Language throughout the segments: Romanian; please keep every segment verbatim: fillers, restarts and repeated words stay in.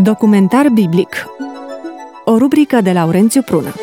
Documentar biblic. O rubrică de Laurențiu Prună.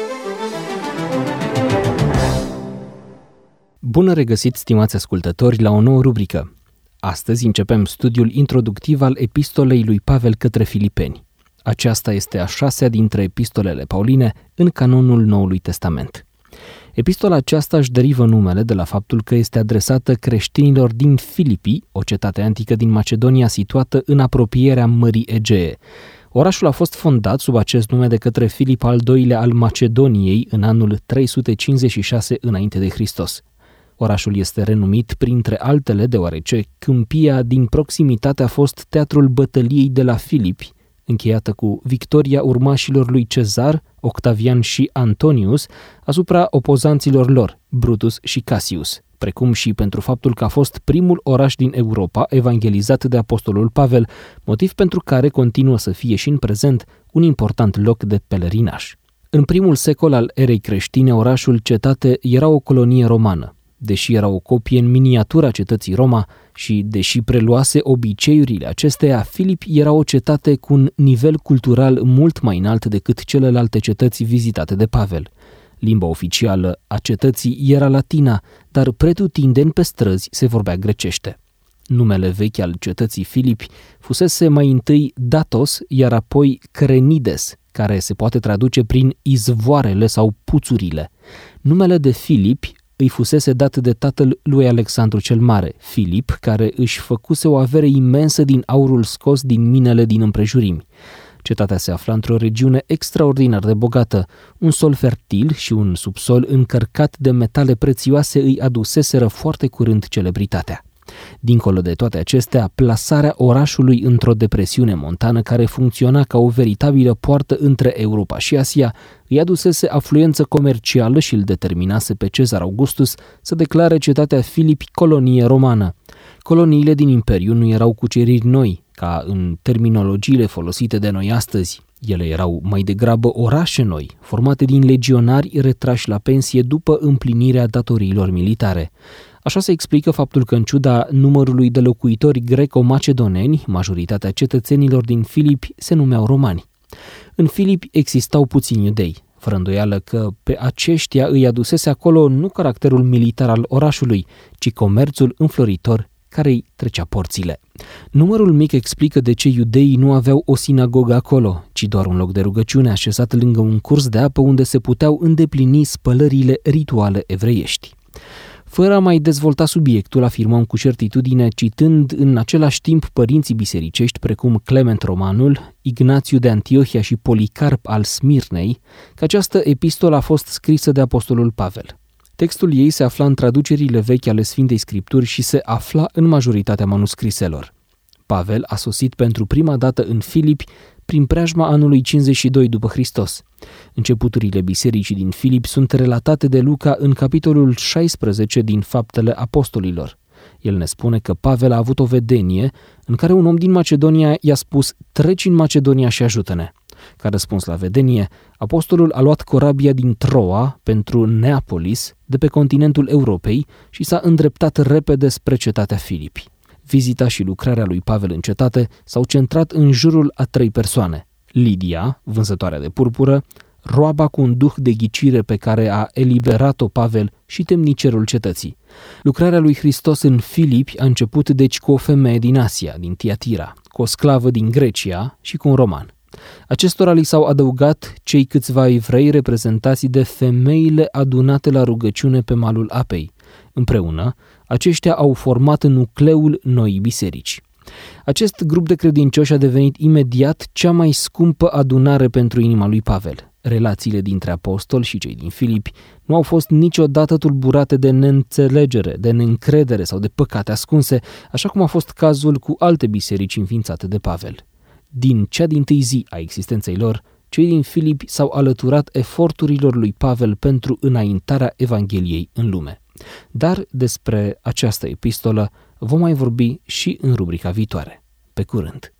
Bun regăsit, stimați ascultători, la o nouă rubrică. Astăzi începem studiul introductiv al epistolei lui Pavel către Filipeni. Aceasta este a șasea dintre epistolele pauline în canonul Noului Testament. Epistola aceasta își derivă numele de la faptul că este adresată creștinilor din Filipi, o cetate antică din Macedonia situată în apropierea Mării Egee. Orașul a fost fondat sub acest nume de către Filip al doilea al Macedoniei în anul trei sute cincizeci și șase înainte de Hristos. Orașul este renumit printre altele deoarece câmpia din proximitate a fost teatrul bătăliei de la Filipi, încheiată cu victoria urmașilor lui Cezar, Octavian și Antonius asupra opozanților lor, Brutus și Cassius, precum și pentru faptul că a fost primul oraș din Europa evangelizat de apostolul Pavel, motiv pentru care continuă să fie și în prezent un important loc de pelerinaj. În primul secol al erei creștine, orașul cetate era o colonie romană. Deși era o copie în miniatură a cetății Roma și deși preluase obiceiurile acesteia, Filip era o cetate cu un nivel cultural mult mai înalt decât celelalte cetăți vizitate de Pavel. Limba oficială a cetății era latina, dar pretutindeni pe străzi se vorbea grecește. Numele vechi al cetății Filipi fusese mai întâi Datos, iar apoi Crenides, care se poate traduce prin izvoarele sau puțurile. Numele de Filipi îi fusese dat de tatăl lui Alexandru cel Mare, Filip, care își făcuse o avere imensă din aurul scos din minele din împrejurimi. Cetatea se afla într-o regiune extraordinar de bogată. Un sol fertil și un subsol încărcat de metale prețioase îi aduseseră foarte curând celebritatea. Dincolo de toate acestea, plasarea orașului într-o depresiune montană care funcționa ca o veritabilă poartă între Europa și Asia îi adusese afluență comercială și îl determinase pe Cezar Augustus să declare cetatea Filipi colonie romană. Coloniile din imperiu nu erau cuceriri noi, ca în terminologiile folosite de noi astăzi. Ele erau mai degrabă orașe noi, formate din legionari retrași la pensie după împlinirea datoriilor militare. Așa se explică faptul că, în ciuda numărului de locuitori greco-macedoneni, majoritatea cetățenilor din Filipi se numeau romani. În Filipi existau puțini iudei, fără îndoială că pe aceștia îi adusese acolo nu caracterul militar al orașului, ci comerțul înfloritor care îi trecea porțile. Numărul mic explică de ce iudeii nu aveau o sinagogă acolo, ci doar un loc de rugăciune așezat lângă un curs de apă unde se puteau îndeplini spălările rituale evreiești. Fără a mai dezvolta subiectul, afirmăm cu certitudine, citând în același timp părinții bisericești precum Clement Romanul, Ignațiu de Antiohia și Policarp al Smirnei, că această epistolă a fost scrisă de apostolul Pavel. Textul ei se afla în traducerile vechi ale Sfintei Scripturi și se afla în majoritatea manuscriselor. Pavel a sosit pentru prima dată în Filipi prin preajma anului cincizeci și doi după Hristos. Începuturile bisericii din Filipi sunt relatate de Luca în capitolul șaisprezece din Faptele Apostolilor. El ne spune că Pavel a avut o vedenie în care un om din Macedonia i-a spus: "Treci în Macedonia și ajută-ne." Ca răspuns la vedenie, apostolul a luat corabia din Troa pentru Neapolis, de pe continentul Europei, și s-a îndreptat repede spre cetatea Filipi. Vizita și lucrarea lui Pavel în cetate s-au centrat în jurul a trei persoane: Lidia, vânzătoarea de purpură, roaba cu un duh de ghicire pe care a eliberat-o Pavel și temnicerul cetății. Lucrarea lui Hristos în Filipi a început deci cu o femeie din Asia, din Tiatira, cu o sclavă din Grecia și cu un roman. Acestora li s-au adăugat cei câțiva evrei reprezentați de femeile adunate la rugăciune pe malul apei. Împreună, aceștia au format nucleul noii biserici. Acest grup de credincioși a devenit imediat cea mai scumpă adunare pentru inima lui Pavel. Relațiile dintre apostoli și cei din Filipi nu au fost niciodată tulburate de neînțelegere, de neîncredere sau de păcate ascunse, așa cum a fost cazul cu alte biserici înființate de Pavel. Din cea dintâi zi a existenței lor, cei din Filipi s-au alăturat eforturilor lui Pavel pentru înaintarea Evangheliei în lume. Dar despre această epistolă vom mai vorbi și în rubrica viitoare. Pe curând!